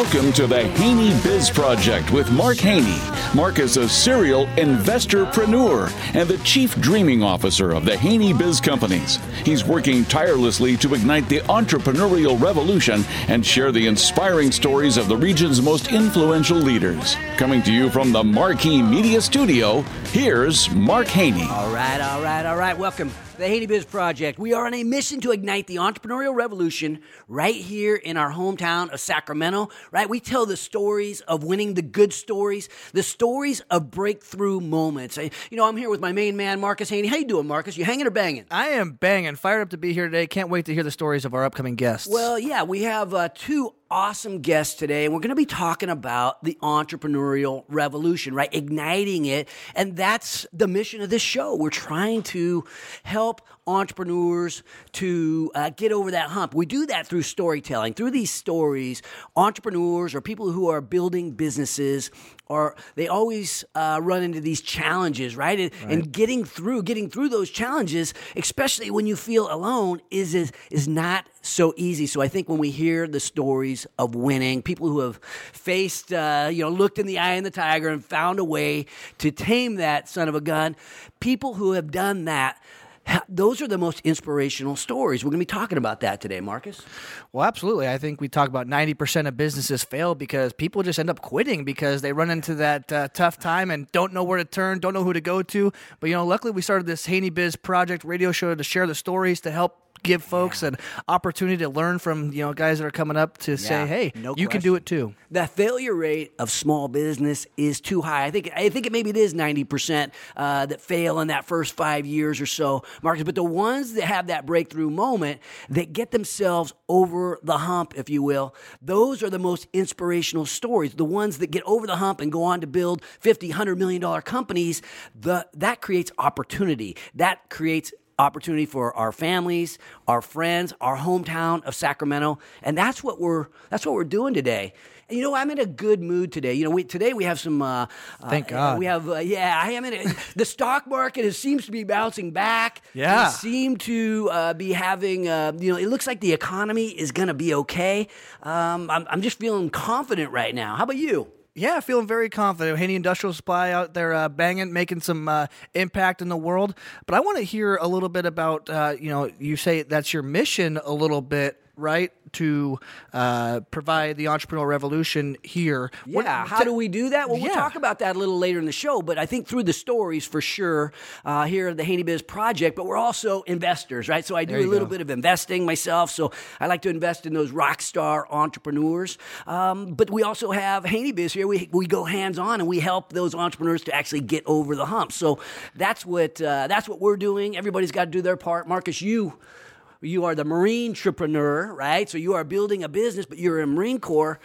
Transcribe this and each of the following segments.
Welcome to the Haney Biz Project with Mark Haney. Mark is a serial investorpreneur and the chief dreaming officer of the Haney Biz Companies. He's working tirelessly to ignite the entrepreneurial revolution and share the inspiring stories of the region's most influential leaders. Coming to you from the Marquee Media Studio, here's Mark Haney. All right. Welcome to the Haney Biz Project. We are on a mission to ignite the entrepreneurial revolution right here in our hometown of Sacramento, right? We tell the stories of winning, the good stories, the stories of breakthrough moments. I'm here with my main man, Marcus Haney. How you doing, Marcus? You hanging or banging? I am banging. Fired up to be here today. Can't wait to hear the stories of our upcoming guests. Well, yeah, we have two awesome guests today, and we're going to be talking about the entrepreneurial revolution, right? Igniting it, and that's the mission of this show. We're trying to help entrepreneurs to get over that hump. We do that through storytelling. Through these stories, entrepreneurs or people who are building businesses, they always run into these challenges, right? And getting through those challenges, especially when you feel alone, is not so easy. So I think when we hear the stories of winning, people who have faced, looked in the eye of the tiger and found a way to tame that son of a gun, people who have done that, those are the most inspirational stories. We're going to be talking about that today, Marcus. Well, absolutely. I think we talk about 90% of businesses fail because people just end up quitting because they run into that tough time and don't know where to turn, don't know who to go to. But, luckily we started this Haney Biz Project radio show to share the stories, to help give folks an opportunity to learn from, guys that are coming up to say, hey, you can do it too. The failure rate of small business is too high. I think maybe it is 90% that fail in that first 5 years or so, Marcus. But the ones that have that breakthrough moment, that get themselves over the hump, if you will, those are the most inspirational stories. The ones that get over the hump and go on to build $50, $100 million companies, that creates opportunity. That creates opportunity for our families, our friends, our hometown of Sacramento, and that's what we're doing today. And I'm in a good mood today. Today we have some. Thank God. We have. I am in it. The stock market seems to be bouncing back. Yeah. We seem to be having. It looks like the economy is going to be okay. I'm just feeling confident right now. How about you? Yeah, feeling very confident. Haney Industrial Supply out there banging, making some impact in the world. But I want to hear a little bit about, you say that's your mission a little bit, right? To provide the entrepreneurial revolution here. Yeah, how do we do that? Well, we'll talk about that a little later in the show, but I think through the stories for sure here at the Haney Biz Project, but we're also investors, right? So I do a little bit of investing myself, so I like to invest in those rock star entrepreneurs. But we also have Haney Biz here. We go hands-on and we help those entrepreneurs to actually get over the hump. So that's what we're doing. Everybody's got to do their part. Marcus, you are the Marine entrepreneur, right? So you are building a business, but you're in the Marine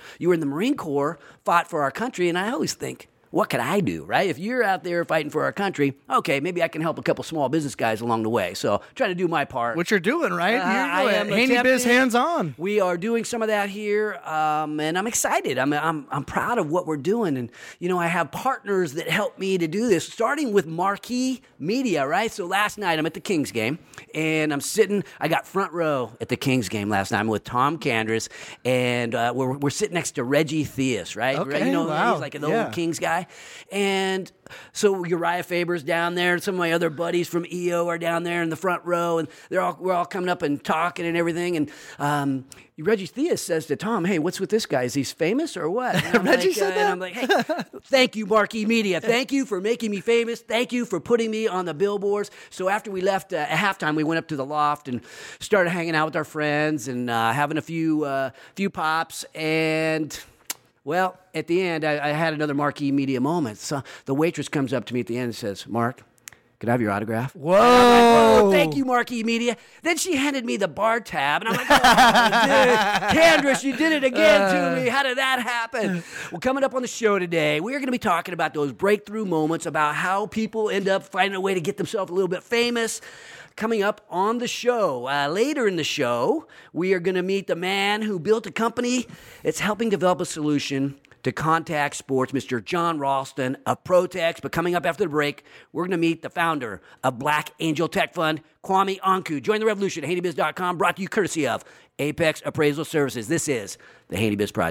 Corps, fought for our country, and I always think, what could I do, right? If you're out there fighting for our country, okay, maybe I can help a couple small business guys along the way. So try to do my part. What you're doing, right? I am Haney Biz hands-on. We are doing some of that here, and I'm excited. I'm proud of what we're doing, and I have partners that help me to do this, starting with Marquee Media, right? So last night I'm at the Kings game, and I got front row at the Kings game last night. I'm with Tom Candress, and we're sitting next to Reggie Theus, right? Okay, wow. He's like an old Kings guy. And so Uriah Faber's down there, and some of my other buddies from EO are down there in the front row, and we're all coming up and talking and everything. And Reggie Theus says to Tom, "Hey, what's with this guy? Is he famous or what?" Reggie said that? And I'm like, "Hey, thank you, Marquee Media. Thank you for making me famous. Thank you for putting me on the billboards." So after we left at halftime, we went up to the loft and started hanging out with our friends and having a few pops. And well, at the end, I had another Marquee Media moment. So the waitress comes up to me at the end and says, "Mark, can I have your autograph?" Whoa. Like, thank you, Marquee Media. Then she handed me the bar tab, and I'm like, "Oh, dude, Candress, you did it again to me. How did that happen?" Well, coming up on the show today, we're going to be talking about those breakthrough moments, about how people end up finding a way to get themselves a little bit famous. Coming up on the show, later in the show, we are going to meet the man who built a company that's helping develop a solution to contact sports, Mr. John Ralston of Protex. But coming up after the break, we're going to meet the founder of Black Angel Tech Fund, Kwame Anku. Join the revolution at HaneyBiz.com, brought to you courtesy of Apex Appraisal Services. This is the Haney Biz Project.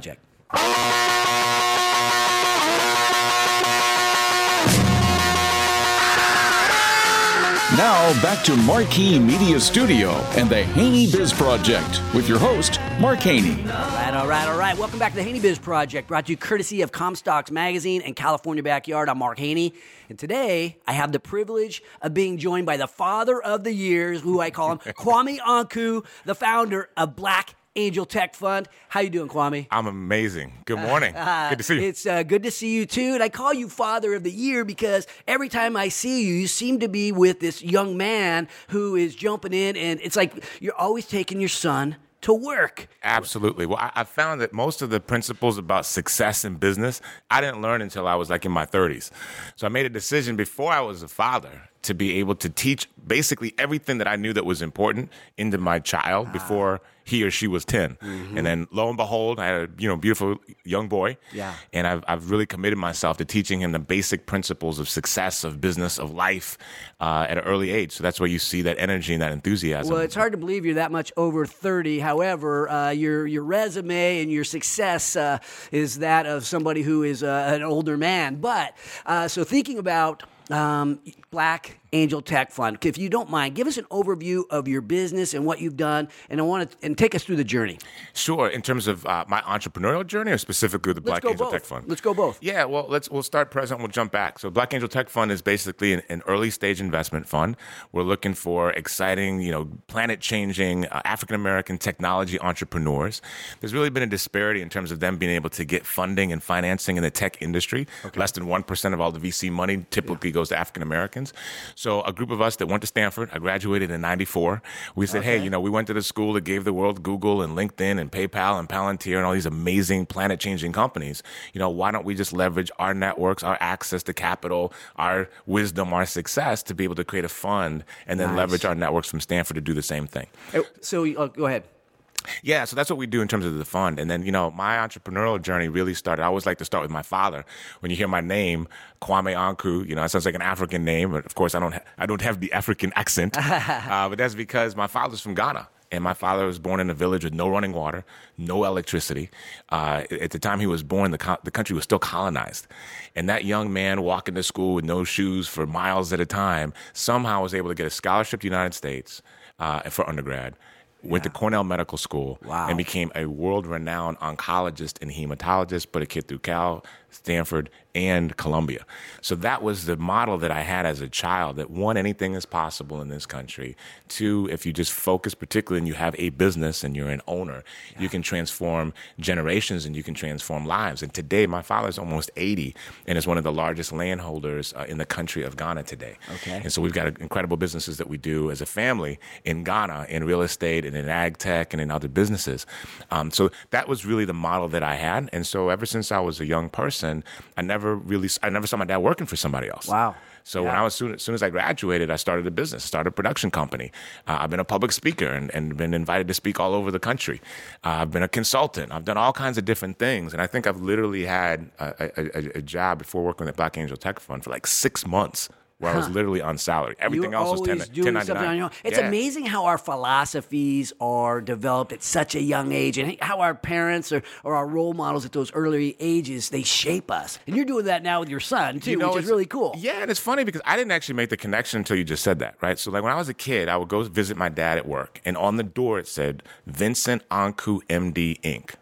Now, back to Marquee Media Studio and the Haney Biz Project with your host, Mark Haney. All right. Welcome back to the Haney Biz Project, brought to you courtesy of Comstocks Magazine and California Backyard. I'm Mark Haney, and today I have the privilege of being joined by the father of the years, who I call him, Kwame Anku, the founder of Black Angel Tech Fund. How you doing, Kwame? I'm amazing. Good morning. Good to see you. It's good to see you, too. And I call you Father of the Year because every time I see you, you seem to be with this young man who is jumping in, and it's like you're always taking your son to work. Absolutely. Well, I found that most of the principles about success in business, I didn't learn until I was like in my 30s. So I made a decision before I was a father to be able to teach basically everything that I knew that was important into my child before he or she was 10. Mm-hmm. And then lo and behold, I had a beautiful young boy. Yeah. And I've really committed myself to teaching him the basic principles of success, of business, of life at an early age. So that's where you see that energy and that enthusiasm. Well, it's hard to believe you're that much over 30. However, your resume and your success is that of somebody who is an older man. But so thinking about Black Angel Tech Fund, if you don't mind, give us an overview of your business and what you've done, and take us through the journey. Sure. In terms of my entrepreneurial journey, or specifically the Black Angel Tech Fund? Let's go both. Yeah. Well, we'll start present. We'll jump back. So Black Angel Tech Fund is basically an early stage investment fund. We're looking for exciting, planet-changing African American technology entrepreneurs. There's really been a disparity in terms of them being able to get funding and financing in the tech industry. Okay. Less than 1% of all the VC money typically goes to African Americans. So a group of us that went to Stanford, I graduated in 94. We said, hey, we went to the school that gave the world Google and LinkedIn and PayPal and Palantir and all these amazing planet-changing companies. Why don't we just leverage our networks, our access to capital, our wisdom, our success to be able to create a fund and then leverage our networks from Stanford to do the same thing. So go ahead. Yeah, so that's what we do in terms of the fund. And then, my entrepreneurial journey really started. I always like to start with my father. When you hear my name, Kwame Anku, it sounds like an African name. But of course, I don't have the African accent. But that's because my father's from Ghana. And my father was born in a village with no running water, no electricity. At the time he was born, the country was still colonized. And that young man walking to school with no shoes for miles at a time somehow was able to get a scholarship to the United States for undergrad. Went to Cornell Medical School and became a world-renowned oncologist and hematologist, put a kid through Cal, Stanford, and Columbia. So that was the model that I had as a child, that one, anything is possible in this country. Two, if you just focus particularly and you have a business and you're an owner, you can transform generations and you can transform lives. And today, my father's almost 80 and is one of the largest landholders in the country of Ghana today. Okay. And so we've got incredible businesses that we do as a family in Ghana, in real estate and in ag tech and in other businesses. So that was really the model that I had. And so ever since I was a young person, I never saw my dad working for somebody else. Wow. So when as soon as I graduated, I started a business, started a production company. I've been a public speaker and been invited to speak all over the country. I've been a consultant. I've done all kinds of different things. And I think I've literally had a job before working with the Black Angel Tech Fund for like 6 months, where I was literally on salary. Everything else was 1099. It's amazing how our philosophies are developed at such a young age, and how our parents or our role models at those early ages, they shape us. And you're doing that now with your son, too, which is really cool. Yeah, and it's funny because I didn't actually make the connection until you just said that, right? So like when I was a kid, I would go visit my dad at work, and on the door it said, Vincent Anku, MD, Inc.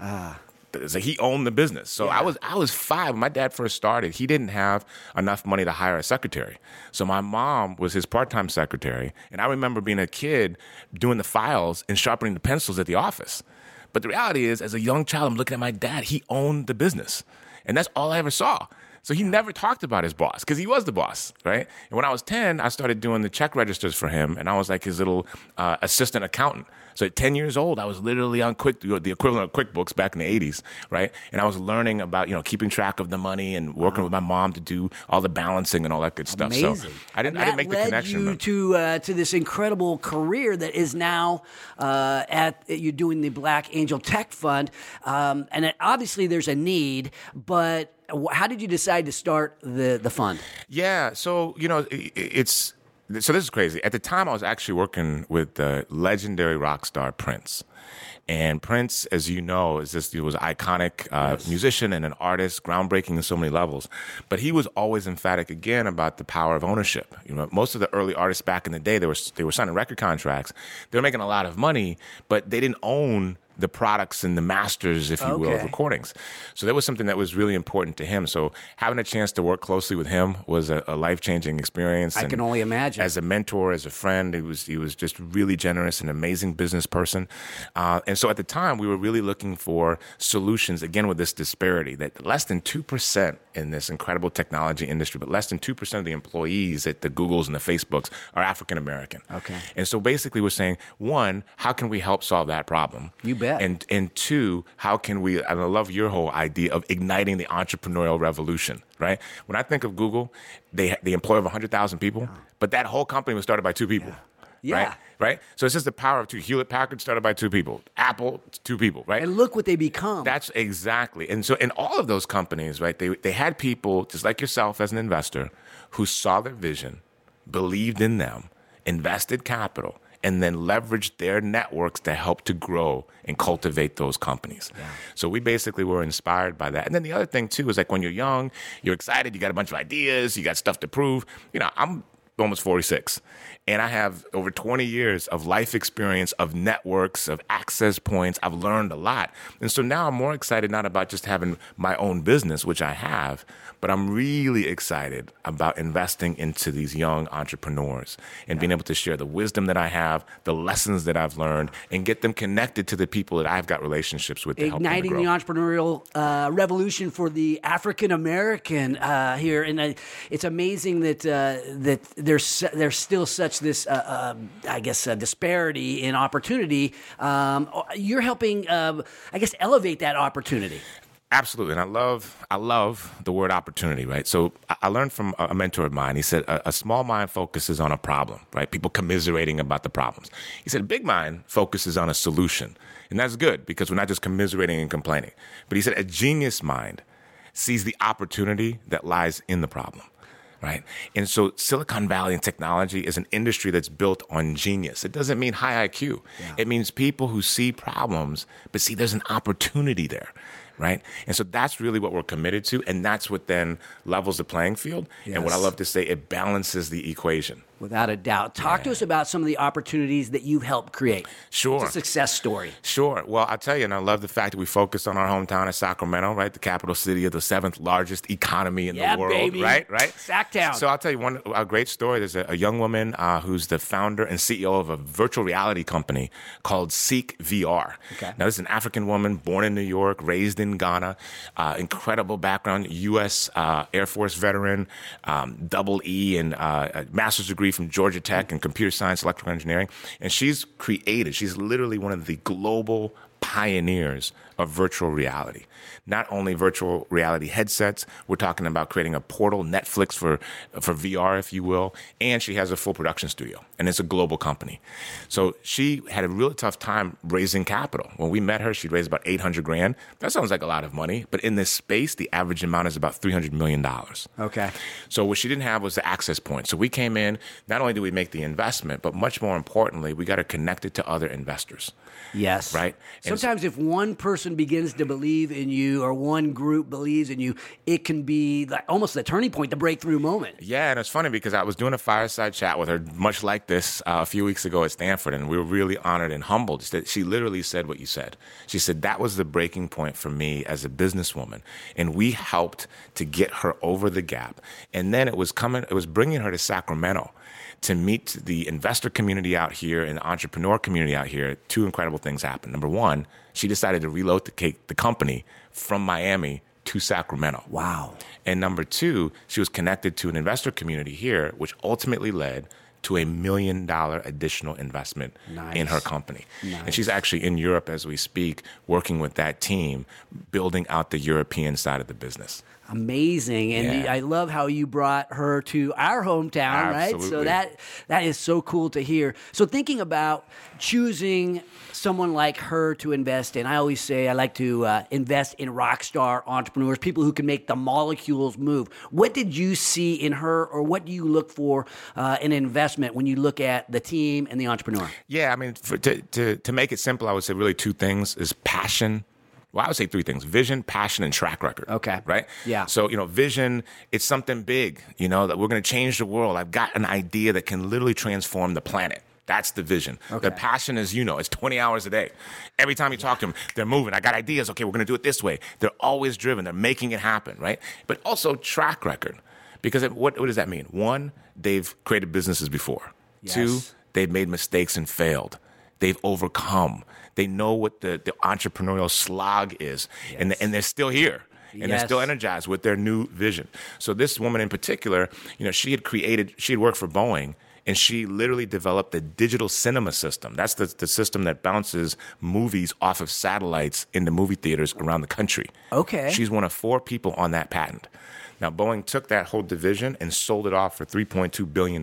So he owned the business. So I was 5 when my dad first started. He didn't have enough money to hire a secretary. So my mom was his part-time secretary. And I remember being a kid doing the files and sharpening the pencils at the office. But the reality is, as a young child, I'm looking at my dad. He owned the business. And that's all I ever saw. So he never talked about his boss because he was the boss, right? And when I was 10, I started doing the check registers for him, and I was like his little assistant accountant. So at 10 years old, I was literally on the equivalent of QuickBooks back in the 80s, right? And I was learning about, keeping track of the money and working with my mom to do all the balancing and all that good stuff. Amazing. So I didn't make the connection. That led you to this incredible career that is now you're doing the Black Angel Tech Fund. And obviously there's a need, but how did you decide to start the fund? Yeah, so, So this is crazy. At the time, I was actually working with the legendary rock star Prince. And Prince, as you know, he was an iconic musician and an artist, groundbreaking in so many levels. But he was always emphatic again about the power of ownership. You know, most of the early artists back in the day, they were signing record contracts. They were making a lot of money, but they didn't own the products and the masters, if you will, of recordings. So that was something that was really important to him. So having a chance to work closely with him was a life-changing experience. I can only imagine. As a mentor, as a friend, he was just really generous, an amazing business person. And so at the time, we were really looking for solutions, again, with this disparity, that less than 2% in this incredible technology industry, but less than 2% of the employees at the Googles and the Facebooks are African-American. Okay. And so basically we're saying, one, how can we help solve that problem? You bet. And two, how can we, and I love your whole idea of igniting the entrepreneurial revolution, right? When I think of Google, they employ over 100,000 people, but that whole company was started by 2 people. Yeah. Right? So it's just the power of 2. Hewlett-Packard started by 2 people. Apple, 2 people, right? And look what they become. That's exactly. And so in all of those companies, right, they had people, just like yourself as an investor, who saw their vision, believed in them, invested capital, and then leveraged their networks to help to grow and cultivate those companies. Yeah. So we basically were inspired by that. And then the other thing, too, is like when you're young, you're excited, you got a bunch of ideas, you got stuff to prove. You know, I'm almost 46. And I have over 20 years of life experience, of networks, of access points. I've learned a lot. And so now I'm more excited not about just having my own business, which I have, but I'm really excited about investing into these young entrepreneurs and being able to share the wisdom that I have, the lessons that I've learned, and get them connected to the people that I've got relationships with to help them to Igniting grow. the entrepreneurial revolution for the African American here, and it's amazing that there's still such this, I guess, disparity in opportunity. You're helping, I guess, elevate that opportunity. Absolutely. And I love the word opportunity, right? So I learned from a mentor of mine. He said, a small mind focuses on a problem, right? People commiserating about the problems. He said, a big mind focuses on a solution. And that's good because we're not just commiserating and complaining. But he said, a genius mind sees the opportunity that lies in the problem. Right. And so Silicon Valley and technology is an industry that's built on genius. It doesn't mean high IQ. Yeah. It means people who see problems, but see there's an opportunity there. Right. And so that's really what we're committed to. And that's what then levels the playing field. Yes. And what I love to say, it balances the equation. Without a doubt. Talk to us about some of the opportunities that you've helped create. Sure. It's a success story. Sure. Well, I'll tell you, and I love the fact that we focused on our hometown of Sacramento, right? The capital city of the 7th largest economy in the world. Baby. Right? Sacktown. So I'll tell you a great story. There's a young woman who's the founder and CEO of a virtual reality company called Seek VR. Okay. Now, this is an African woman born in New York, raised in Ghana, incredible background, U.S. Air Force veteran, double E and a master's degree from Georgia Tech in computer science, electrical engineering. And she's literally one of the global pioneers of virtual reality. Not only virtual reality headsets, we're talking about creating a portal, Netflix for VR, if you will, and she has a full production studio, and it's a global company. So she had a really tough time raising capital. When we met her, she'd raised about $800,000. That sounds like a lot of money, but in this space, the average amount is about $300 million. Okay. So what she didn't have was the access point. So we came in, not only did we make the investment, but much more importantly, we got her connected to other investors. Yes. Right? Sometimes if one person begins to believe in you or one group believes in you, it can be like almost the turning point, the breakthrough moment. Yeah, and it's funny because I was doing a fireside chat with her, much like this, a few weeks ago at Stanford, and we were really honored and humbled. She literally said what you said. She said, that was the breaking point for me as a businesswoman, and we helped to get her over the gap. And then it was bringing her to Sacramento to meet the investor community out here and the entrepreneur community out here. 2 incredible things happened. Number 1, she decided to relocate the company from Miami to Sacramento. Wow. And number 2, she was connected to an investor community here, which ultimately led to $1 million additional investment in her company. Nice. And she's actually in Europe as we speak, working with that team, building out the European side of the business. Amazing. And Yeah. I love how you brought her to our hometown, right? So Absolutely. that is so cool to hear. So thinking about choosing someone like her to invest in, I always say I like to invest in rock star entrepreneurs, people who can make the molecules move. What did you see in her, or what do you look for in an investment when you look at the team and the entrepreneur? Yeah, I mean, to make it simple, I would say really two things is passion. Well, I would say three things: vision, passion, and track record. Okay. Right? Yeah. So, vision, it's something big, that we're going to change the world. I've got an idea that can literally transform the planet. That's the vision. Okay. The passion is, it's 20 hours a day. Every time you talk to them, they're moving. I got ideas. Okay, we're going to do it this way. They're always driven. They're making it happen, right? But also track record. Because what does that mean? One, they've created businesses before. Yes. Two, they've made mistakes and failed. They've overcome. They know what the entrepreneurial slog is, and they're still here, and they're still energized with their new vision. So this woman in particular, she had worked for Boeing, and she literally developed the digital cinema system. That's the system that bounces movies off of satellites into movie theaters around the country. Okay. She's one of 4 people on that patent. Now, Boeing took that whole division and sold it off for $3.2 billion.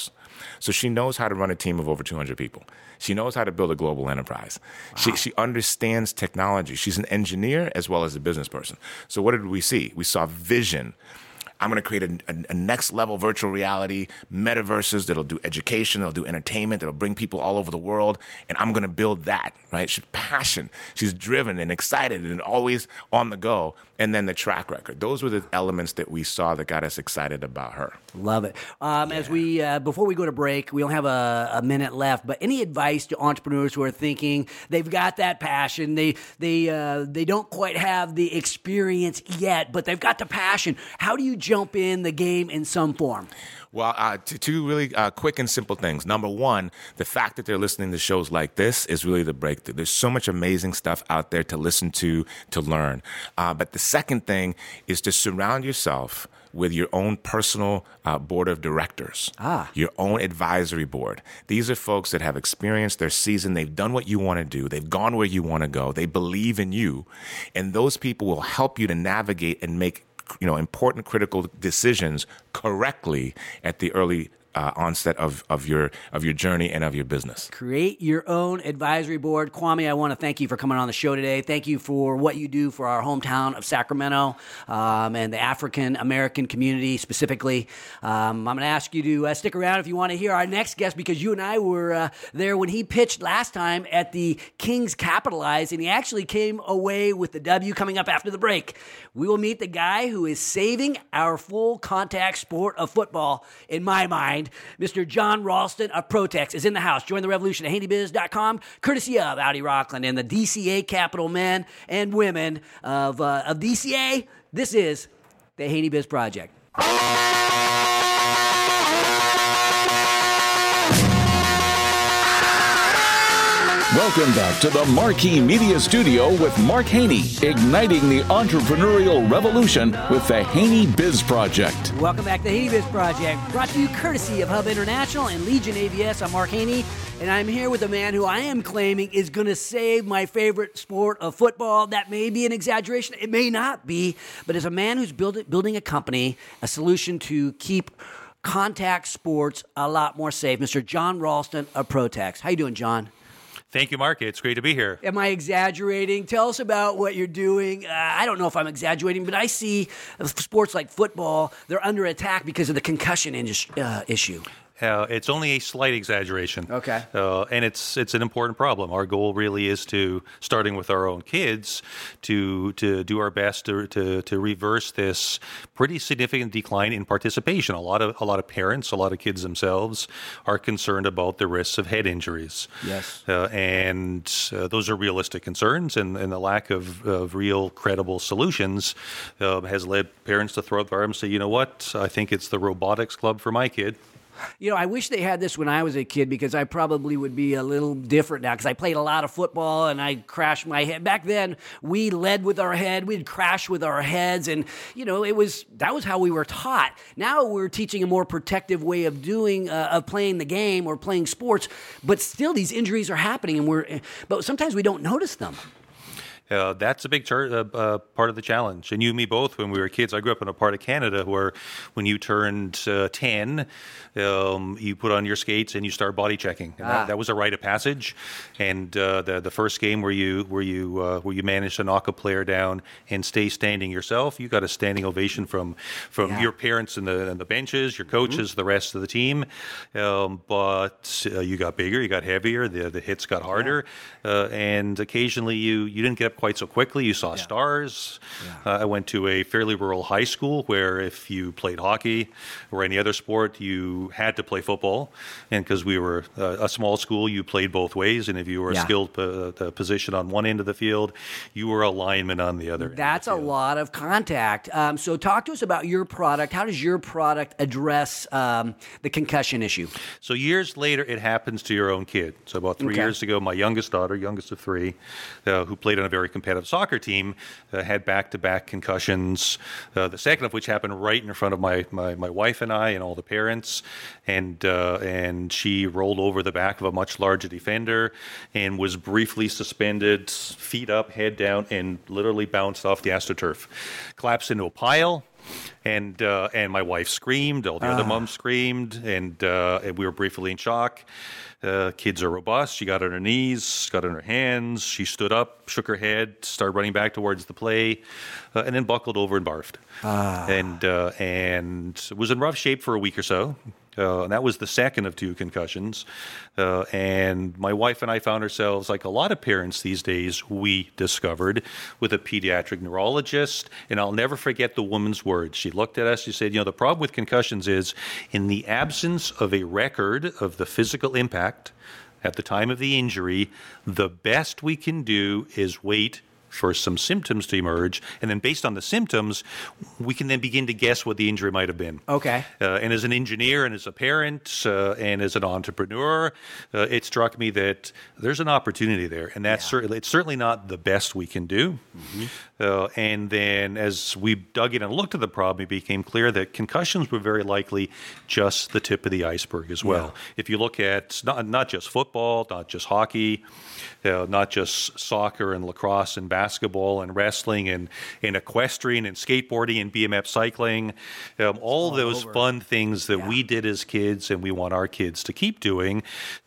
So she knows how to run a team of over 200 people. She knows how to build a global enterprise. Wow. She understands technology. She's an engineer as well as a business person. So what did we see? We saw vision. I'm going to create a next level virtual reality, metaverses that'll do education, that'll do entertainment, that'll bring people all over the world, and I'm going to build that, right? She's passion. She's driven and excited and always on the go. And then the track record. Those were the elements that we saw that got us excited about her. Love it. As we before we go to break, we don't have a minute left, but any advice to entrepreneurs who are thinking they've got that passion, they don't quite have the experience yet, but they've got the passion. How do you jump in the game in some form? Well, two really quick and simple things. Number one, the fact that they're listening to shows like this is really the breakthrough. There's so much amazing stuff out there to listen to learn. But the second thing is to surround yourself with your own personal board of directors, your own advisory board. These are folks that have experienced their season. They've done what you want to do. They've gone where you want to go. They believe in you. And those people will help you to navigate and make important critical decisions correctly at the early onset of your journey and of your business. Create your own advisory board. Kwame, I want to thank you for coming on the show today. Thank you for what you do for our hometown of Sacramento and the African American community specifically. I'm going to ask you to stick around if you want to hear our next guest, because you and I were there when he pitched last time at the Kings Capitalize, and he actually came away with the W. Coming up after the break, we will meet the guy who is saving our full contact sport of football, in my mind. Mr. John Ralston of Protex is in the house. Join the revolution at handybiz.com, courtesy of Audi Rockland and the DCA Capital men and women of DCA. This is the Haney Biz Project. Welcome back to the Marquee Media Studio with Mark Haney, igniting the entrepreneurial revolution with the Haney Biz Project. Welcome back to the Haney Biz Project, brought to you courtesy of Hub International and Legion AVS. I'm Mark Haney, and I'm here with a man who I am claiming is going to save my favorite sport of football. That may be an exaggeration. It may not be, but as a man who's building a company, a solution to keep contact sports a lot more safe, Mr. John Ralston of Protex. How you doing, John? Thank you, Mark. It's great to be here. Am I exaggerating? Tell us about what you're doing. I don't know if I'm exaggerating, but I see sports like football, they're under attack because of the concussion issue. It's only a slight exaggeration. Okay. And it's an important problem. Our goal really is to, starting with our own kids, to do our best to reverse this pretty significant decline in participation. A lot of parents, a lot of kids themselves are concerned about the risks of head injuries. Yes. And those are realistic concerns, and the lack of real credible solutions has led parents to throw up their arms and say, you know what, I think it's the robotics club for my kid. You know, I wish they had this when I was a kid, because I probably would be a little different now, because I played a lot of football and I crashed my head. Back then, we led with our head. We'd crash with our heads. And, you know, that was how we were taught. Now we're teaching a more protective way of playing the game or playing sports. But still, these injuries are happening, but sometimes we don't notice them. That's a big part of the challenge. And you and me both, when we were kids, I grew up in a part of Canada where when you turned 10, you put on your skates and you start body checking. And that was a rite of passage. And the first game where you managed to knock a player down and stay standing yourself, you got a standing ovation from your parents and the benches, your coaches, the rest of the team. But you got bigger, you got heavier, the hits got harder, and occasionally you didn't get up quite so quickly. You saw stars. I went to a fairly rural high school where if you played hockey or any other sport, you had to play football. And because we were a small school, you played both ways. And if you were a skilled position on one end of the field, you were a lineman on the other end. That's a lot of contact. So talk to us about your product. How does your product address the concussion issue? So years later, it happens to your own kid. So about 3 years ago, my youngest daughter, youngest of three, who played on a very competitive soccer team, had back-to-back concussions, the second of which happened right in front of my wife and I and all the parents, and she rolled over the back of a much larger defender and was briefly suspended, feet up, head down, and literally bounced off the AstroTurf. Collapsed into a pile. And my wife screamed, all the other moms screamed, and we were briefly in shock. Kids are robust. She got on her knees, got on her hands. She stood up, shook her head, started running back towards the play, and then buckled over and barfed. And was in rough shape for a week or so. And that was the second of two concussions. And my wife and I found ourselves, like a lot of parents these days, we discovered, with a pediatric neurologist. And I'll never forget the woman's words. She looked at us, she said, the problem with concussions is, in the absence of a record of the physical impact at the time of the injury, the best we can do is wait for some symptoms to emerge, and then based on the symptoms, we can then begin to guess what the injury might have been. Okay. And as an engineer and as a parent and as an entrepreneur, it struck me that there's an opportunity there, and that's it's certainly not the best we can do. And then as we dug in and looked at the problem, it became clear that concussions were very likely just the tip of the iceberg as well. If you look at not just football, not just hockey, not just soccer and lacrosse and basketball and wrestling and equestrian and skateboarding and BMX cycling, all those fun things that we did as kids and we want our kids to keep doing.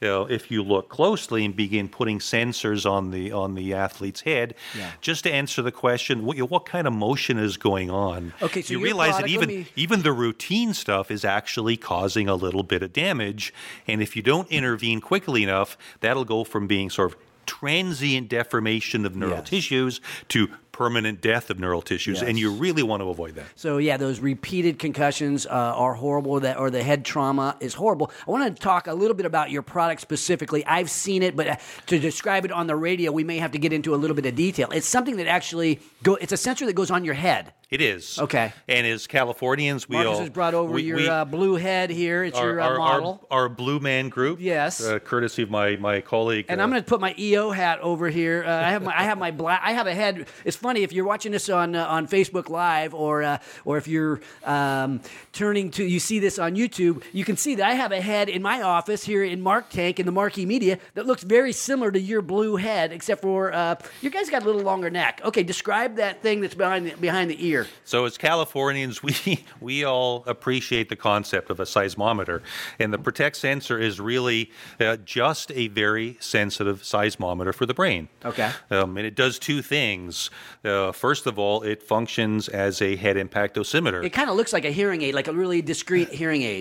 If you look closely and begin putting sensors on the athlete's head, just to answer the question, what kind of motion is going on? Okay, so you realize that even the routine stuff is actually causing a little bit of damage, and if you don't intervene quickly enough, that'll go from being sort of transient deformation of neural tissues to permanent death of neural tissues, and you really want to avoid that. So those repeated concussions are horrible, or the head trauma is horrible. I want to talk a little bit about your product specifically. I've seen it, but to describe it on the radio, we may have to get into a little bit of detail. It's something that actually it's a sensor that goes on your head. It is. Okay. And as Californians, Marcus has brought over your blue head here. It's your model. Our Blue Man Group. Yes. Courtesy of my colleague. And I'm going to put my EO hat over here. I have my black. I have a head. It's funny if you're watching this on Facebook Live or if you're turning to, you see this on YouTube, you can see that I have a head in my office here in Mark Tank in the Marquee Media that looks very similar to your blue head, except for you guys got a little longer neck. Okay, describe that thing that's behind the ear. So as Californians, we all appreciate the concept of a seismometer, and the Protect sensor is really just a very sensitive seismometer for the brain. Okay. And it does two things. First of all, it functions as a head impact dosimeter. It kind of looks like a hearing aid, like a really discreet hearing aid.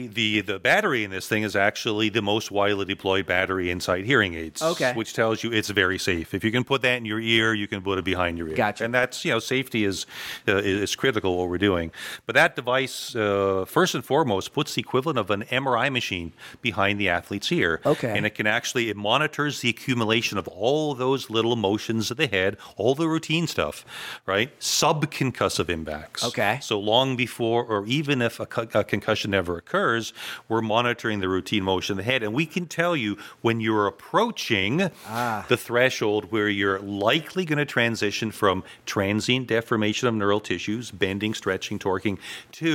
The battery in this thing is actually the most widely deployed battery inside hearing aids. Okay. Which tells you it's very safe. If you can put that in your ear, you can put it behind your ear. Gotcha. And that's, safety is critical what we're doing. But that device, first and foremost, puts the equivalent of an MRI machine behind the athlete's ear. Okay. And it monitors the accumulation of all those little motions of the head, all the routine stuff, right? Subconcussive impacts. Okay. So long before, or even if a concussion never occurs, we're monitoring the routine motion of the head. And we can tell you when you're approaching the threshold where you're likely going to transition from transient deformation of neural tissues, bending, stretching, torquing, to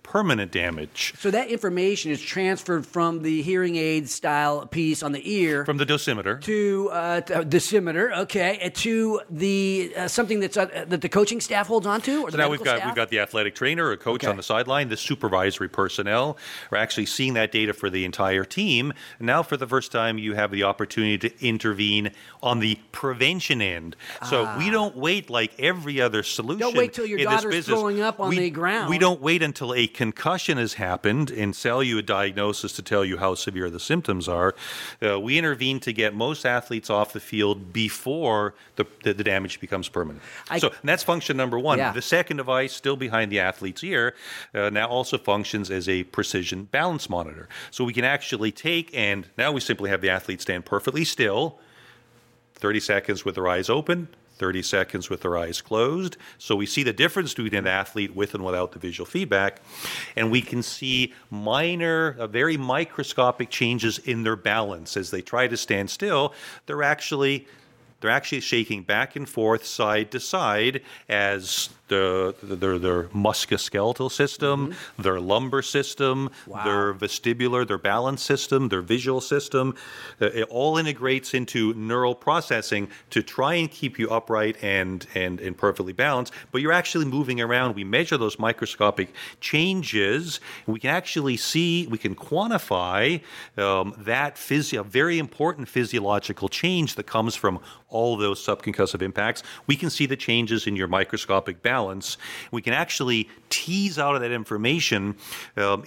permanent damage. So that information is transferred from the hearing aid style piece on the ear From the dosimeter. to dosimeter, okay, to the something that's that the coaching staff holds on to, or So the now medical staff? we've got the athletic trainer, a coach Okay. on the sideline, the supervisory personnel are actually seeing that data for the entire team. And now, for the first time, you have the opportunity to intervene on the prevention end. So we don't wait like every other solution. Don't wait till your in this daughter's business. throwing up on the ground. We don't wait until a concussion has happened and sell you a diagnosis to tell you how severe the symptoms are. We intervene to get most athletes off the field before the damage becomes permanent. And that's function number one. Yeah. The second device, still behind the athlete's ear, now also functions as a precision balance monitor. So we can actually take, and now we simply have the athlete stand perfectly still, 30 seconds with their eyes open, 30 seconds with their eyes closed. So we see the difference between an athlete with and without the visual feedback. And we can see minor, very microscopic changes in their balance. As they try to stand still, they're actually shaking back and forth, side to side, as their musculoskeletal system, their lumbar system, their vestibular, their balance system, their visual system, it all integrates into neural processing to try and keep you upright and perfectly balanced. But you're actually moving around. We measure those microscopic changes, and we can actually see, we can quantify that very important physiological change that comes from all those subconcussive impacts. We can see the changes in your microscopic balance. We can actually tease out of that information are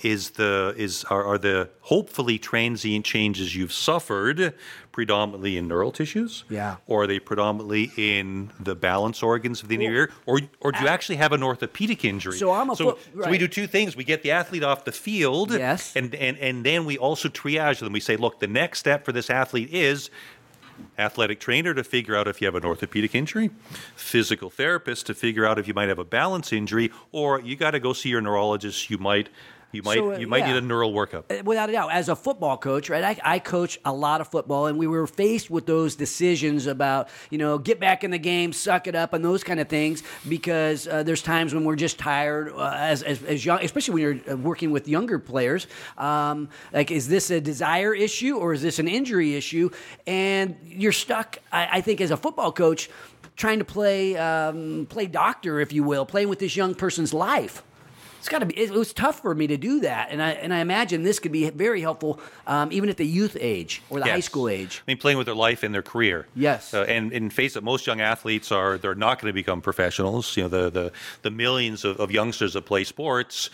the hopefully transient changes you've suffered predominantly in neural tissues, or are they predominantly in the balance organs of the inner ear, or do you actually have an orthopedic injury? So we do two things. We get the athlete off the field, and then we also triage them. We say, look, the next step for this athlete is athletic trainer to figure out if you have an orthopedic injury, physical therapist to figure out if you might have a balance injury, or you got to go see your neurologist. You might need a neural workup. Without a doubt. As a football coach, right, I coach a lot of football, and we were faced with those decisions about, get back in the game, suck it up, and those kind of things, because there's times when we're just tired as young, especially when you're working with younger players. Like, is this a desire issue or is this an injury issue? And you're stuck, I think, as a football coach, trying to play doctor, if you will, playing with this young person's life. It was tough for me to do that, and I imagine this could be very helpful, even at the youth age or the high school age. I mean, playing with their life and their career. Yes, and face it, most young athletes they're not going to become professionals. The millions of youngsters that play sports,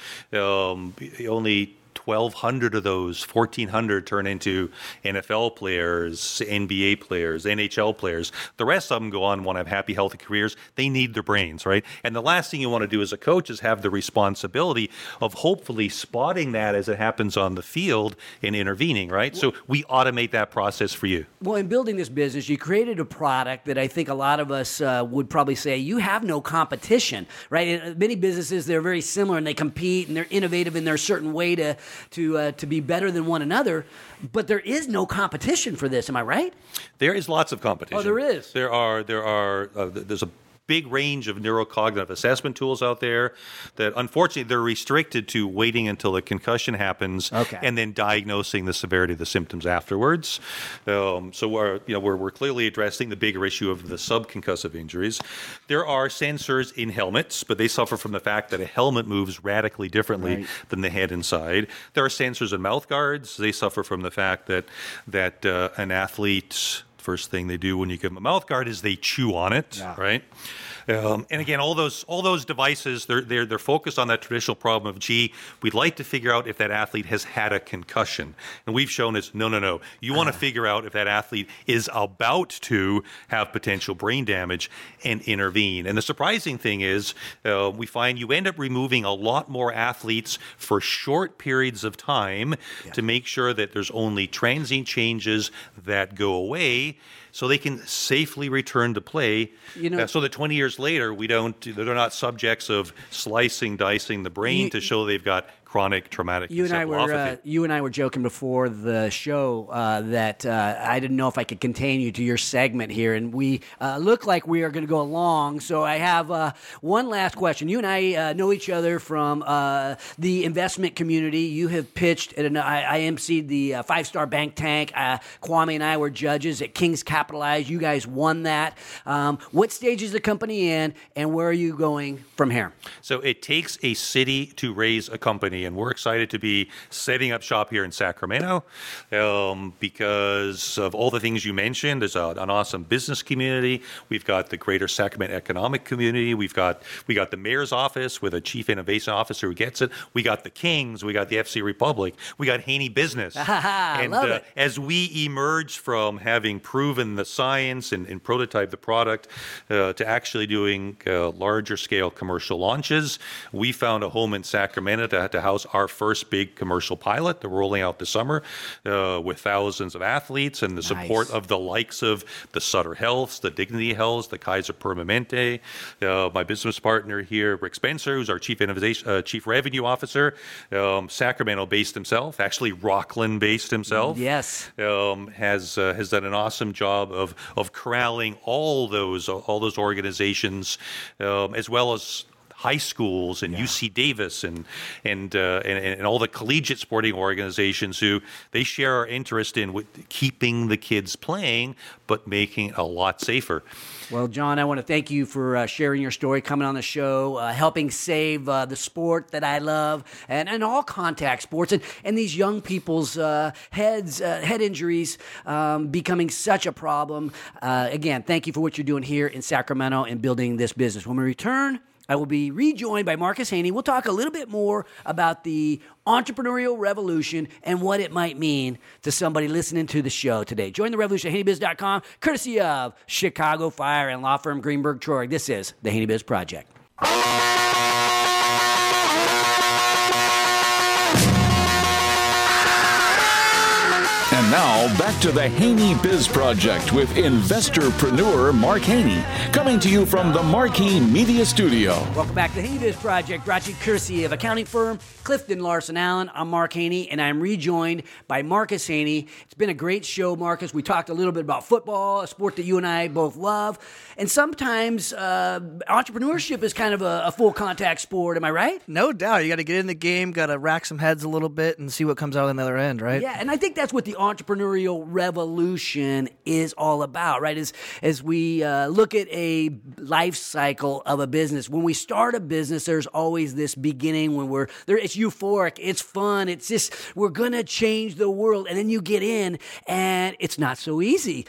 only 1,200 of those, 1,400 turn into NFL players, NBA players, NHL players. The rest of them go on and want to have happy, healthy careers. They need their brains, right? And the last thing you want to do as a coach is have the responsibility of hopefully spotting that as it happens on the field and intervening, right? So we automate that process for you. Well, in building this business, you created a product that I think a lot of us would probably say you have no competition, right? In many businesses, they're very similar and they compete and they're innovative in their certain way to be better than one another, but there is no competition for this. Am I right? There is lots of competition. Oh, there is. There's a big range of neurocognitive assessment tools out there that, unfortunately, they're restricted to waiting until a concussion happens and then diagnosing the severity of the symptoms afterwards. So we're clearly addressing the bigger issue of the subconcussive injuries. There are sensors in helmets, but they suffer from the fact that a helmet moves radically differently than the head inside. There are sensors in mouth guards. They suffer from the fact that an athlete, first thing they do when you give them a mouth guard is they chew on it, right? And again, all those devices, they're focused on that traditional problem of, we'd like to figure out if that athlete has had a concussion. And we've shown is, no. You want to figure out if that athlete is about to have potential brain damage and intervene. And the surprising thing is, we find you end up removing a lot more athletes for short periods of time to make sure that there's only transient changes that go away, so they can safely return to play, so that 20 years later, they're not subjects of slicing, dicing the brain to show they've got chronic traumatic You and encephalopathy. I were joking before the show that I didn't know if I could contain you to your segment here, and we look like we are going to go long. So I have one last question. You and I know each other from the investment community. You have pitched at I emceed the Five-Star Bank Tank. Kwame and I were judges at King's Capitalize. You guys won that. What stage is the company in, and where are you going from here? So it takes a city to raise a company, and we're excited to be setting up shop here in Sacramento because of all the things you mentioned. There's an awesome business community. We've got the greater Sacramento economic community. We got the mayor's office with a chief innovation officer who gets it. We got the Kings. We got the FC Republic. We got Haney Business. I love it. As we emerge from having proven the science and prototype the product to actually doing larger scale commercial launches, we found a home in Sacramento to house our first big commercial pilot. They're rolling out this summer with thousands of athletes and the support of the likes of the Sutter Healths, the Dignity Healths, the Kaiser Permanente. My business partner here, Rick Spencer, who's our chief revenue officer, Sacramento-based himself, actually Rockland-based himself. Yes, has done an awesome job of corralling all those organizations, as well as high schools and UC Davis and all the collegiate sporting organizations who they share our interest in keeping the kids playing, but making it a lot safer. Well, John, I want to thank you for sharing your story, coming on the show, helping save the sport that I love, and all contact sports, and these young people's head injuries becoming such a problem. Again, thank you for what you're doing here in Sacramento and building this business. When we return, I will be rejoined by Marcus Haney. We'll talk a little bit more about the entrepreneurial revolution and what it might mean to somebody listening to the show today. Join the revolution at HaneyBiz.com, courtesy of Chicago Fire and law firm Greenberg Traurig. This is the Haney Biz Project. And now, back to the Haney Biz Project with investorpreneur Mark Haney, coming to you from the Marquee Media Studio. Welcome back to the Haney Biz Project, brought to you courtesy of accounting firm Clifton Larson Allen. I'm Mark Haney, and I'm rejoined by Marcus Haney. It's been a great show, Marcus. We talked a little bit about football, a sport that you and I both love. And sometimes entrepreneurship is kind of a full contact sport. Am I right? No doubt. You got to get in the game, got to rack some heads a little bit and see what comes out on the other end, right? Yeah, and I think that's what the entrepreneurial revolution is all about, right? As we look at a life cycle of a business, when we start a business, there's always this beginning when it's euphoric, it's fun, it's just, we're going to change the world. And then you get in and it's not so easy.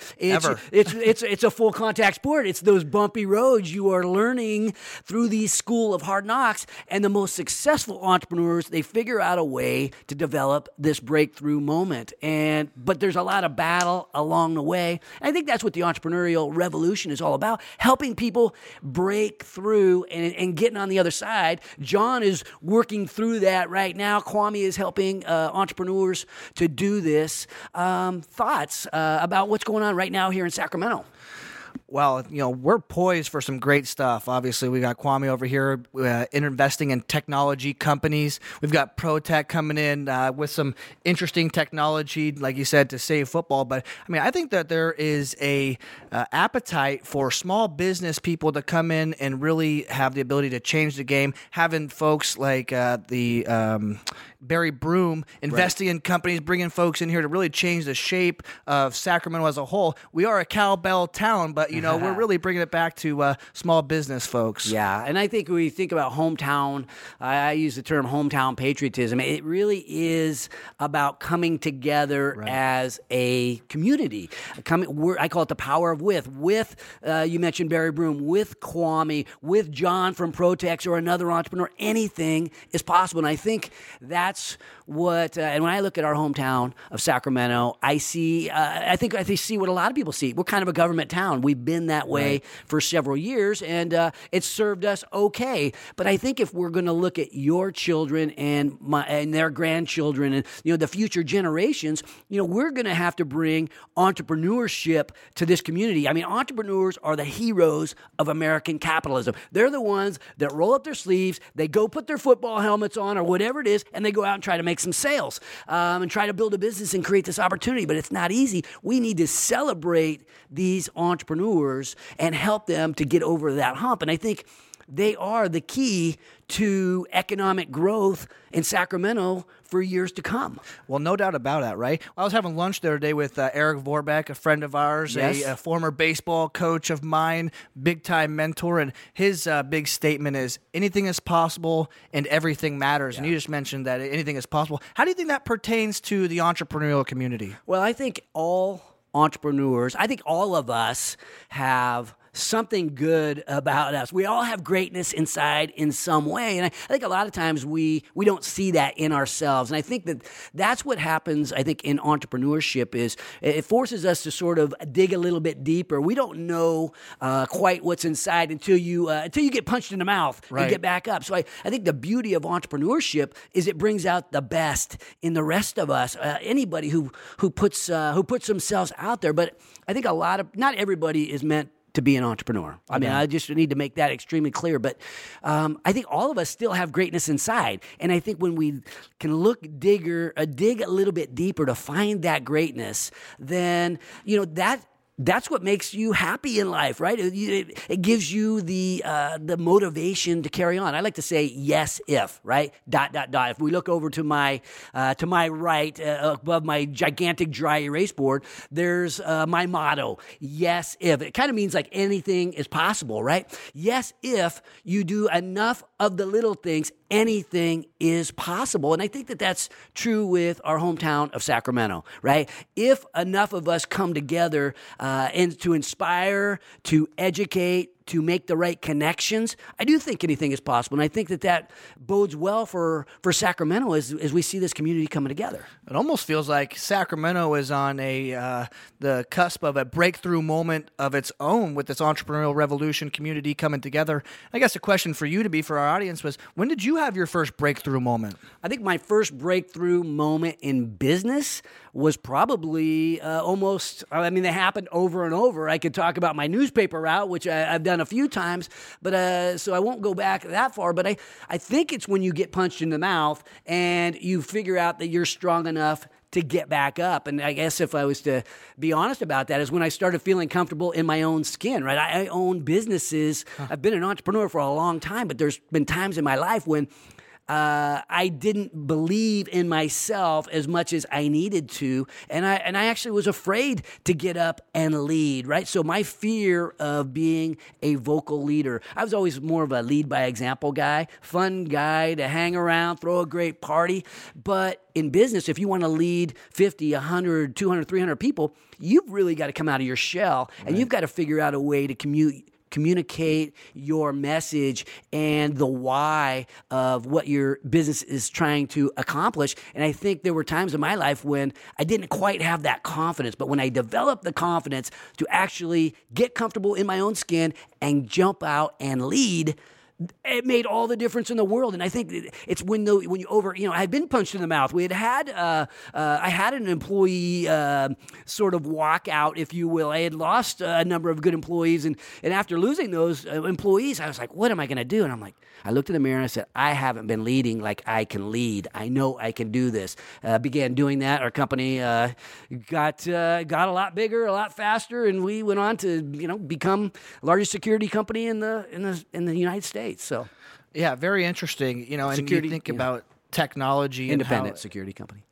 It's a full contact sport. It's those bumpy roads you are learning through the school of hard knocks. And the most successful entrepreneurs, they figure out a way to develop this breakthrough moment. But there's a lot of battle along the way. And I think that's what the entrepreneurial revolution is all about, helping people break through and getting on the other side. John is working through that right now. Kwame is helping entrepreneurs to do this. Thoughts about what's going on right now here in Sacramento? Well, we're poised for some great stuff. Obviously, we got Kwame over here investing in technology companies. We've got ProTech coming in with some interesting technology, like you said, to save football. But I think that there is a appetite for small business people to come in and really have the ability to change the game. Having folks like the Barry Broom investing in companies, bringing folks in here to really change the shape of Sacramento as a whole. We are a cowbell town, but we're really bringing it back to small business folks. Yeah, and I think when we think about hometown, I use the term hometown patriotism. It really is about coming together as a community. I call it the power of with. You mentioned Barry Broom, with Kwame, with John from Protex or another entrepreneur. Anything is possible, and I think that's and when I look at our hometown of Sacramento, I see, I think I see what a lot of people see. We're kind of a government town. We've been that way for several years, and it's served us okay. But I think if we're going to look at your children and their grandchildren and the future generations, we're going to have to bring entrepreneurship to this community. I mean, entrepreneurs are the heroes of American capitalism. They're the ones that roll up their sleeves, they go put their football helmets on or whatever it is, and they go out and try to make some sales and try to build a business and create this opportunity. But it's not easy. We need to celebrate these entrepreneurs and help them to get over that hump. And I think they are the key to economic growth in Sacramento for years to come. Well, no doubt about that, right? I was having lunch the other day with Eric Vorbeck, a friend of ours, a former baseball coach of mine, big-time mentor, and his big statement is, anything is possible and everything matters. And you just mentioned that anything is possible. How do you think that pertains to the entrepreneurial community? Well, I think all entrepreneurs, I think all of us have something good about us. We all have greatness inside in some way. And I think a lot of times we don't see that in ourselves. And I think that's what happens, I think, in entrepreneurship is it forces us to sort of dig a little bit deeper. We don't know quite what's inside until you get punched in the mouth and get back up. So I think the beauty of entrepreneurship is it brings out the best in the rest of us. Anybody who puts themselves out there. But I think not everybody is meant to be an entrepreneur. I mean, I just need to make that extremely clear. But I think all of us still have greatness inside. And I think when we can dig a little bit deeper to find that greatness, then, that's what makes you happy in life, right? It gives you the motivation to carry on. I like to say yes if, right? ... If we look over to my right above my gigantic dry erase board, there's my motto, yes if. It kind of means like anything is possible, right? Yes, if you do enough of the little things, anything is possible. And I think that's true with our hometown of Sacramento, right? If enough of us come together and to inspire, to educate, to make the right connections, I do think anything is possible. And I think that bodes well for Sacramento as we see this community coming together. It almost feels like Sacramento is on the cusp of a breakthrough moment of its own with this entrepreneurial revolution community coming together. I guess a question for you for our audience was, when did you have your first breakthrough moment? I think my first breakthrough moment in business was probably they happened over and over. I could talk about my newspaper route, which I've done a few times, but so I won't go back that far. But I think it's when you get punched in the mouth and you figure out that you're strong enough to get back up. And I guess if I was to be honest about that, is when I started feeling comfortable in my own skin, right? I own businesses. I've been an entrepreneur for a long time, but there's been times in my life when I didn't believe in myself as much as I needed to, and I actually was afraid to get up and lead, right? So my fear of being a vocal leader, I was always more of a lead by example guy, fun guy to hang around, throw a great party. But in business, if you want to lead 50, 100, 200, 300 people, you've really got to come out of your shell, and you've got to figure out a way to communicate your message and the why of what your business is trying to accomplish. And I think there were times in my life when I didn't quite have that confidence, but when I developed the confidence to actually get comfortable in my own skin and jump out and lead, it made all the difference in the world. And I think it's when I had been punched in the mouth. I had an employee sort of walkout, if you will. I had lost a number of good employees, and after losing those employees, I was like, what am I going to do? And I looked in the mirror and I said, I haven't been leading like I can lead. I know I can do this. Began doing that. Our company got a lot bigger, a lot faster, and we went on to become the largest security company in the United States. So, yeah, very interesting. And you think about technology, independent security company.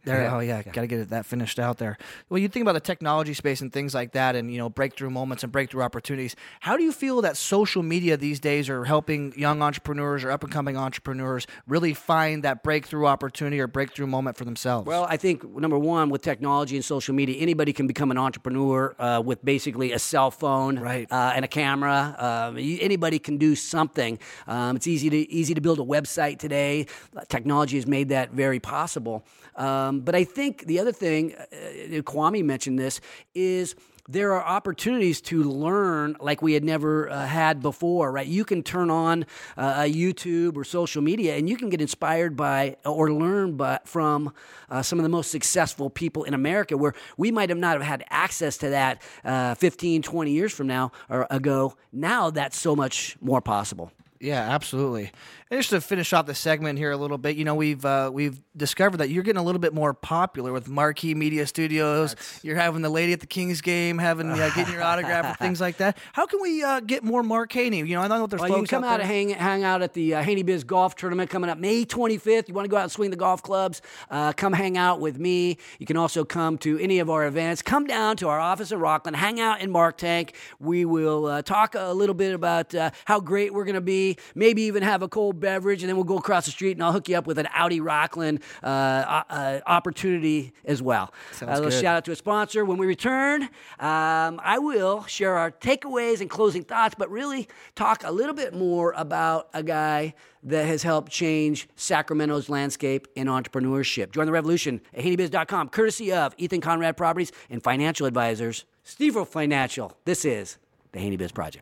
There. Oh yeah, got to get that finished out there. Well, you think about the technology space and things like that, and breakthrough moments and breakthrough opportunities. How do you feel that social media these days are helping young entrepreneurs or up and coming entrepreneurs really find that breakthrough opportunity or breakthrough moment for themselves? Well, I think number one, with technology and social media, anybody can become an entrepreneur with basically a cell phone, right, and a camera. Anybody can do something. It's easy to build a website today. Technology has made that very possible. But I think the other thing, Kwame mentioned this, is there are opportunities to learn like we had never had before, right? You can turn on YouTube or social media and you can get inspired by or learn from some of the most successful people in America, where we might not have had access to that 15, 20 years from now or ago. Now that's so much more possible. Yeah, absolutely. And just to finish off the segment here a little bit, we've discovered that you're getting a little bit more popular with Marquee Media Studios. You're having the lady at the Kings game, getting your autograph and things like that. How can we get more Mark Haney? I know there's folks you can come out there. and hang out at the Haney Biz Golf Tournament coming up May 25th. You want to go out and swing the golf clubs? Come hang out with me. You can also come to any of our events. Come down to our office in Rockland. Hang out in Mark Tank. We will talk a little bit about how great we're going to be. Maybe even have a cold beverage, and then we'll go across the street and I'll hook you up with an Audi Rockland opportunity as well. Sounds a little good. shout out to a sponsor. When we return, I will share our takeaways and closing thoughts, but really talk a little bit more about a guy that has helped change Sacramento's landscape in entrepreneurship. Join the revolution at HaneyBiz.com, courtesy of Ethan Conrad Properties and financial advisors, Steve Financial. This is the Haney Biz Project.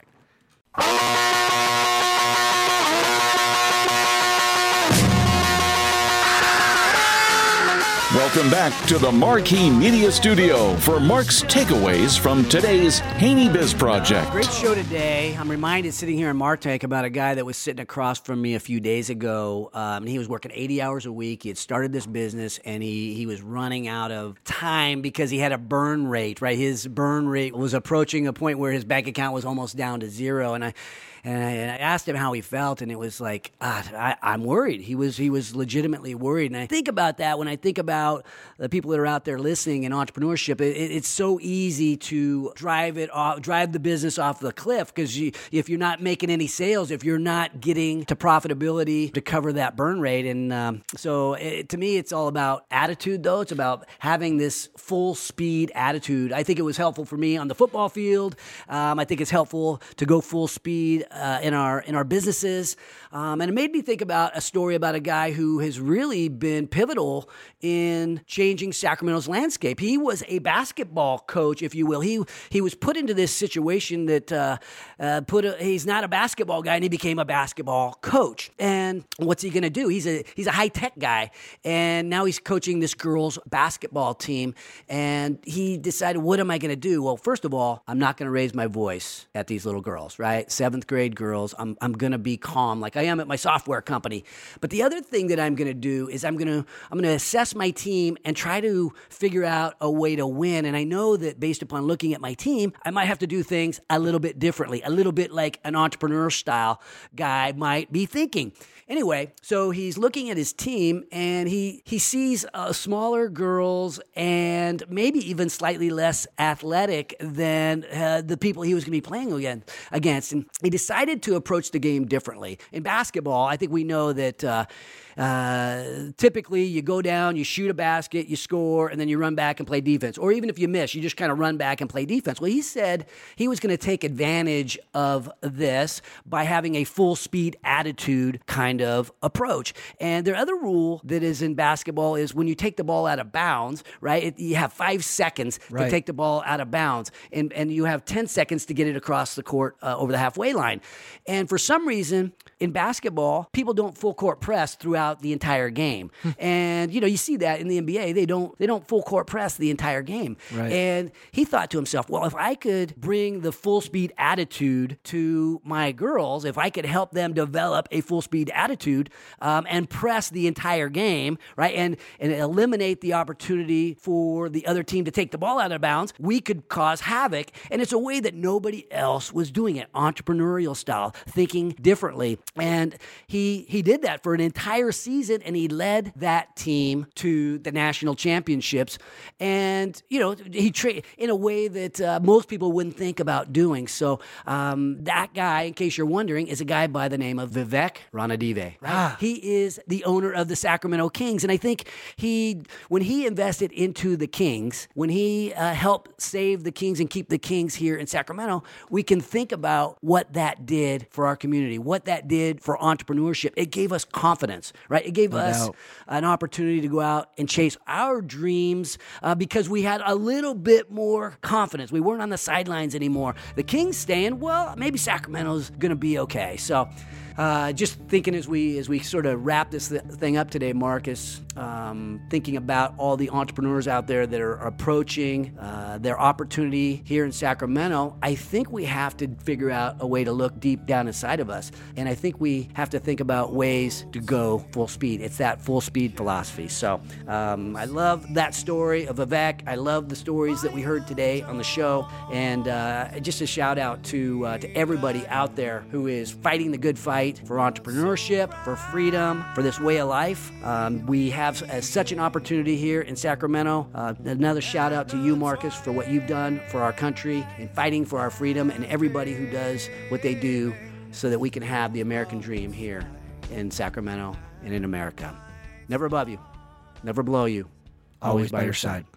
Welcome back to the Marquee Media Studio for Mark's takeaways from today's Haney Biz Project. Great show today. I'm reminded sitting here in Martech about a guy that was sitting across from me a few days ago. He was working 80 hours a week. He had started this business, and he was running out of time because he had a burn rate, right? His burn rate was approaching a point where his bank account was almost down to zero. And I asked him how he felt, and it was like, I'm worried. He was legitimately worried. And I think about that when I think about the people that are out there listening in entrepreneurship. It's so easy to drive the business off the cliff, because if you're not making any sales, if you're not getting to profitability to cover that burn rate. And to me, it's all about attitude, though. It's about having this full speed attitude. I think it was helpful for me on the football field. I think it's helpful to go full speed in our businesses. And it made me think about a story about a guy who has really been pivotal in changing Sacramento's landscape. He was a basketball coach, if you will. He was put into this situation that he's not a basketball guy, and he became a basketball coach. And what's he going to do? He's a high-tech guy, and now he's coaching this girls' basketball team. And he decided, what am I going to do? Well, first of all, I'm not going to raise my voice at these little girls, right? 7th grade girls. I'm going to be calm, like I am at my software company. But the other thing that I'm going to do is I'm going to assess my team and try to figure out a way to win. And I know that based upon looking at my team, I might have to do things a little bit differently, a little bit like an entrepreneur style guy might be thinking. Anyway, so he's looking at his team, and he sees smaller girls and maybe even slightly less athletic than the people he was going to be playing against. And he decided to approach the game differently. In basketball, I think we know that typically you go down, you shoot a basket, you score, and then you run back and play defense. Or even if you miss, you just kind of run back and play defense. Well, he said he was going to take advantage of this by having a full speed attitude kind of approach. And the other rule that is in basketball is when you take the ball out of bounds, right? You have 5 seconds to take the ball out of bounds, and you have 10 seconds to get it across the court over the halfway line. And for some reason, in basketball, people don't full court press throughout the entire game. And you see that in the NBA. They don't full court press the entire game. Right. And he thought to himself, well, if I could bring the full speed attitude to my girls, if I could help them develop a full speed attitude and press the entire game, right, and eliminate the opportunity for the other team to take the ball out of bounds, we could cause havoc. And it's a way that nobody else was doing it, entrepreneurial style, thinking differently. And he did that for an entire season, and he led that team to the national championships. And, he in a way that most people wouldn't think about doing. So that guy, in case you're wondering, is a guy by the name of Vivek Ranadive. Right? He is the owner of the Sacramento Kings. And I think when he invested into the Kings, when he helped save the Kings and keep the Kings here in Sacramento, we can think about what that did for our community, what that did for entrepreneurship. It gave us confidence, right? It gave us an opportunity to go out and chase our dreams because we had a little bit more confidence. We weren't on the sidelines anymore. The Kings staying, well, maybe Sacramento's going to be okay. So just thinking as we sort of wrap this thing up today, Marcus, thinking about all the entrepreneurs out there that are approaching their opportunity here in Sacramento, I think we have to figure out a way to look deep down inside of us. And I think we have to think about ways to go full speed. It's that full speed philosophy. So I love that story of Vivek. I love the stories that we heard today on the show. And just a shout out to everybody out there who is fighting the good fight for entrepreneurship, for freedom, for this way of life. We have such an opportunity here in Sacramento. Another shout out to you, Marcus, for what you've done for our country and fighting for our freedom, and everybody who does what they do so that we can have the American dream here in Sacramento and in America. Never above you, never below you, always by your side.